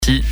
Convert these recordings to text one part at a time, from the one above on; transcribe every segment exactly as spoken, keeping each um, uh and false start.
Si.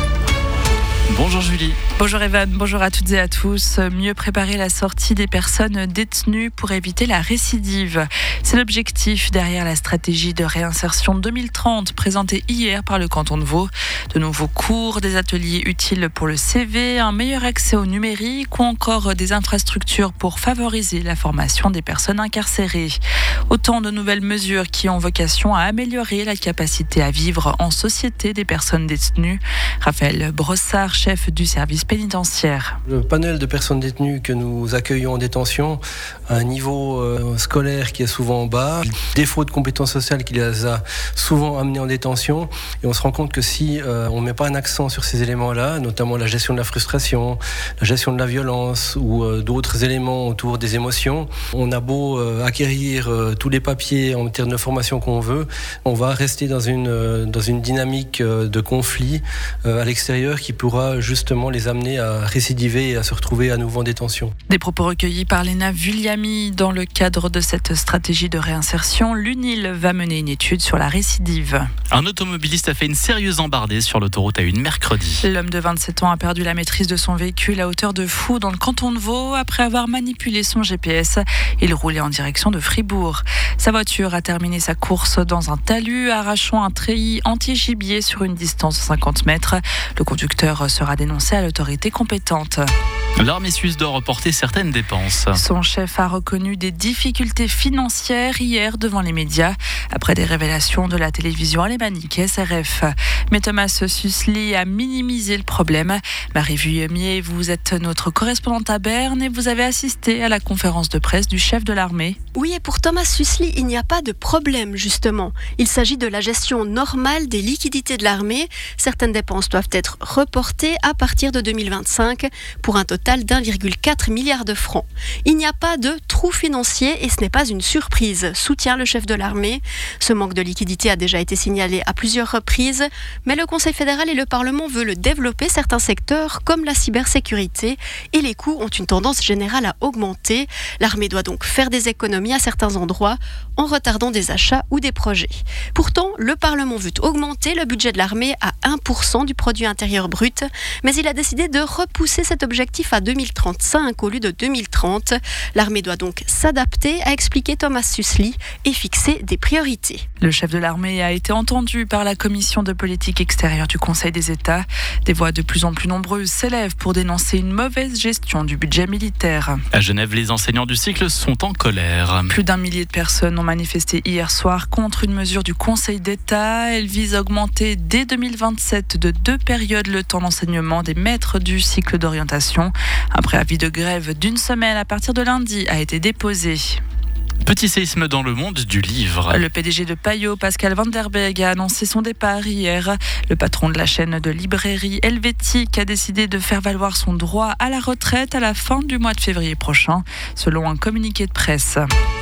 Bonjour Julie. Bonjour Evan, bonjour à toutes et à tous. Mieux préparer la sortie des personnes détenues pour éviter la récidive. C'est l'objectif derrière la stratégie de réinsertion deux mille trente présentée hier par le canton de Vaud. De nouveaux cours, des ateliers utiles pour le C V, un meilleur accès au numérique ou encore des infrastructures pour favoriser la formation des personnes incarcérées. Autant de nouvelles mesures qui ont vocation à améliorer la capacité à vivre en société des personnes détenues. Raphaël Brossard, chef du service pénitentiaire. Le panel de personnes détenues que nous accueillons en détention a un niveau euh, scolaire qui est souvent bas, défaut de compétences sociales qui les a souvent amenés en détention, et on se rend compte que si euh, on ne met pas un accent sur ces éléments-là, notamment la gestion de la frustration, la gestion de la violence ou euh, d'autres éléments autour des émotions, on a beau euh, acquérir euh, tous les papiers en termes de formation qu'on veut, on va rester dans une, euh, dans une dynamique euh, de conflit euh, à l'extérieur qui pourra justement les amener à récidiver et à se retrouver à nouveau en détention. Des propos recueillis par Léna Vulliamy. Dans le cadre de cette stratégie de réinsertion, l'U N I L va mener une étude sur la récidive. Un automobiliste a fait une sérieuse embardée sur l'autoroute A un mercredi. L'homme de vingt-sept ans a perdu la maîtrise de son véhicule à hauteur de Fou dans le canton de Vaud après avoir manipulé son G P S. Il roulait en direction de Fribourg. Sa voiture a terminé sa course dans un talus, arrachant un treillis anti-gibier sur une distance de cinquante mètres. Le conducteur sera dénoncé à l'autorité compétente. L'armée suisse doit reporter certaines dépenses. Son chef a reconnu des difficultés financières hier devant les médias, après des révélations de la télévision alémanique S R F. Mais Thomas Sussli a minimisé le problème. Marie Vuillemier, vous êtes notre correspondante à Berne et vous avez assisté à la conférence de presse du chef de l'armée. Oui, et pour Thomas Sussli, il n'y a pas de problème, justement. Il s'agit de la gestion normale des liquidités de l'armée. Certaines dépenses doivent être reportées à partir de deux mille vingt-cinq pour un total d'un virgule quatre milliard de francs. Il n'y a pas de trou financier et ce n'est pas une surprise, soutient le chef de l'armée. Ce manque de liquidité a déjà été signalé à plusieurs reprises, mais le Conseil fédéral et le Parlement veulent développer certains secteurs comme la cybersécurité et les coûts ont une tendance générale à augmenter. L'armée doit donc faire des économies à certains endroits en retardant des achats ou des projets. Pourtant, le Parlement veut augmenter le budget de l'armée à un pour cent du produit intérieur brut, mais il a décidé de repousser cet objectif à deux mille trente-cinq au lieu de deux mille trente. L'armée doit donc s'adapter, a expliqué Thomas Sussli, et fixer des priorités. Le chef de l'armée a été entendu par la commission de politique extérieure du Conseil des États. Des voix de plus en plus nombreuses s'élèvent pour dénoncer une mauvaise gestion du budget militaire. À Genève, les enseignants du cycle sont en colère. Plus d'un millier de personnes ont manifesté hier soir contre une mesure du Conseil d'État. Elle vise à augmenter dès deux mille vingt-sept de deux périodes le temps d'enseignement des maîtres du cycle d'orientation. Un préavis de grève d'une semaine à partir de lundi a été déposé. Petit séisme dans le monde du livre. Le P D G de Payot, Pascal Van der Berg, a annoncé son départ hier. Le patron de la chaîne de librairie Helvétique a décidé de faire valoir son droit à la retraite à la fin du mois de février prochain, selon un communiqué de presse.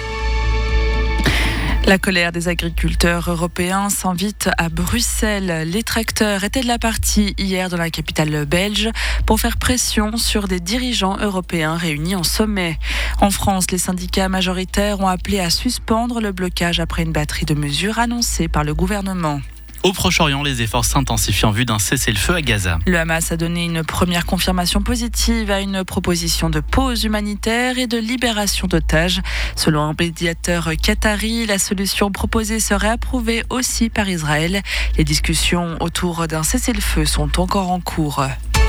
La colère des agriculteurs européens s'invite à Bruxelles. Les tracteurs étaient de la partie hier dans la capitale belge pour faire pression sur des dirigeants européens réunis en sommet. En France, les syndicats majoritaires ont appelé à suspendre le blocage après une batterie de mesures annoncées par le gouvernement. Au Proche-Orient, les efforts s'intensifient en vue d'un cessez-le-feu à Gaza. Le Hamas a donné une première confirmation positive à une proposition de pause humanitaire et de libération d'otages. Selon un médiateur qatari, la solution proposée serait approuvée aussi par Israël. Les discussions autour d'un cessez-le-feu sont encore en cours.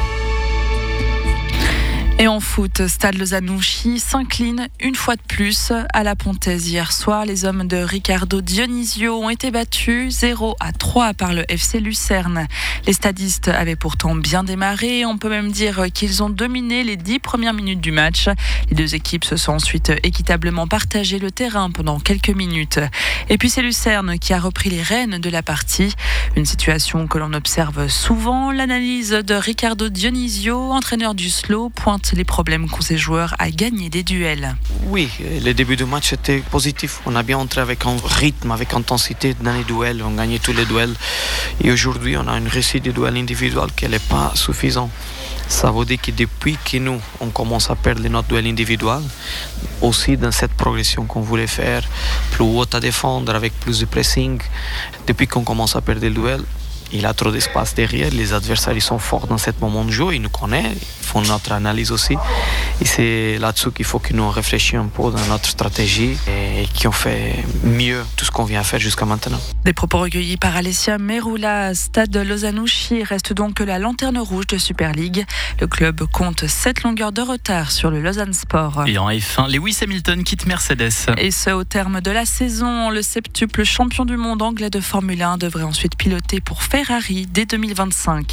Et en foot, Stade Lozanouchi s'incline une fois de plus à la Pontaise hier soir. Les hommes de Ricardo Dionisio ont été battus zéro à trois par le F C Lucerne. Les stadistes avaient pourtant bien démarré. On peut même dire qu'ils ont dominé les dix premières minutes du match. Les deux équipes se sont ensuite équitablement partagé le terrain pendant quelques minutes. Et puis c'est Lucerne qui a repris les rênes de la partie. Une situation que l'on observe souvent. L'analyse de Ricardo Dionisio, entraîneur du S L O, pointe les problèmes qu'ont ces joueurs à gagner des duels. Oui, le début du match était positif. On a bien entré avec un rythme, avec intensité dans les duels. On gagnait tous les duels. Et aujourd'hui, on a une réussite des duels individuels qui n'est pas suffisante. Ça veut dire que depuis que nous, on commence à perdre notre duel individuel, aussi dans cette progression qu'on voulait faire, plus haute à défendre, avec plus de pressing, depuis qu'on commence à perdre le duel, Il a trop d'espace derrière. Les adversaires, ils sont forts dans ce moment de jeu. Ils nous connaissent. Ils font notre analyse aussi. Et c'est là-dessus qu'il faut que nous réfléchissions un peu dans notre stratégie et qu'on fait mieux tout ce qu'on vient faire jusqu'à maintenant. Des propos recueillis par Alessia Meroula. Stade Lausanne-Ouchy reste donc la lanterne rouge de Super League. Le club compte sept longueurs de retard sur le Lausanne Sport. Et en F un, Lewis Hamilton quitte Mercedes. Et ce, au terme de la saison, le septuple champion du monde anglais de Formule un devrait ensuite piloter pour Ferrari dès deux mille vingt-cinq.